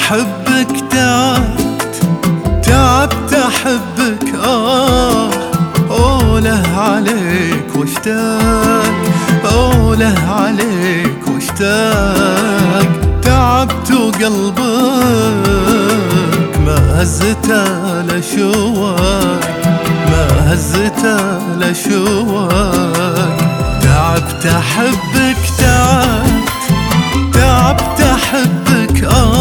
أحبك تعبت أحبك أوله عليك واشتاق أوله عليك واشتاق تعبت وقلبك ما هزته لشواك ما هزته لشواك تعبت أحبك تعبت أحبك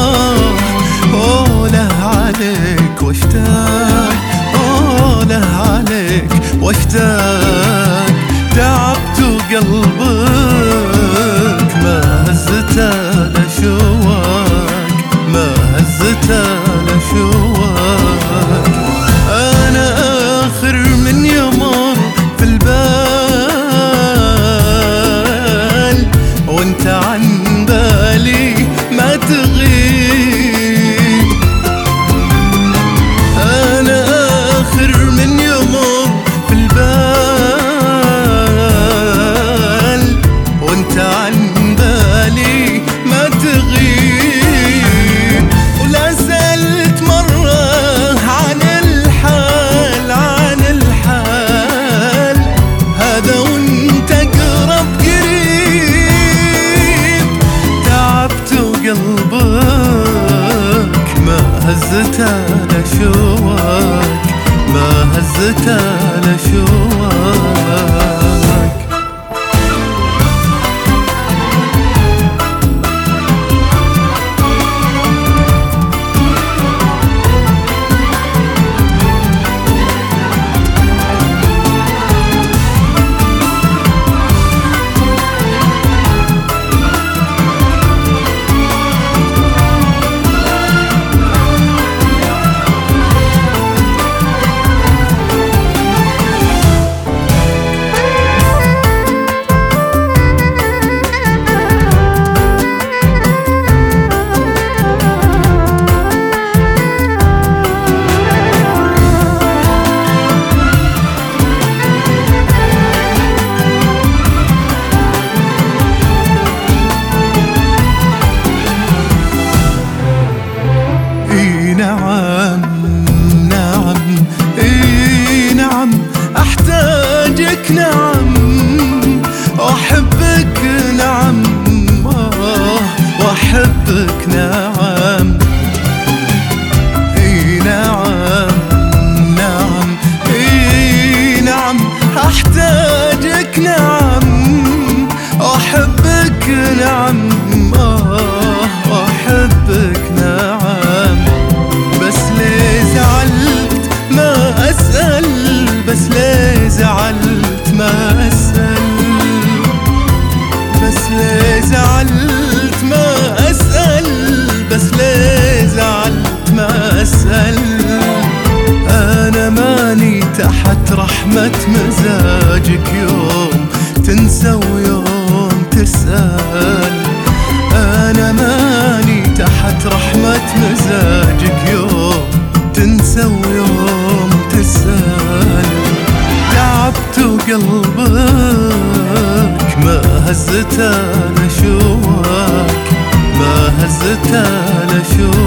أوله عليك واشتاق أوله عليك واشتاق تعبت وقلبك ما هزته لشواك ما هزته لشواك أنا آخر من يمر في البال وانت عن بالي ما تغيب أنا آخر من يمر في البال وانت عن بالي ما تغيب ولا سألت مرة عن الحال هذا وانت قرب قريب تعبت وقلبك ما هزته لشواك ما هزته لشواك نعم أحتاجك نعم أحبك نعم وأحبك نعم نعم أحتاجك نعم أحبك نعم أحبك نعم بس ليه زعلت ما أسأل بس ليه زعلت ما أسأل بس ليه زعلت ما أسأل بس ليه زعلت ما أسأل أنا ماني تحت رحمة مزاجك يوم تنسى ويوم تسأل أنا ماني تحت رحمة مزاجك يوم تنسى ويوم تسأل تعبت وقلبك ما هزته لشواك ما هزته لشواك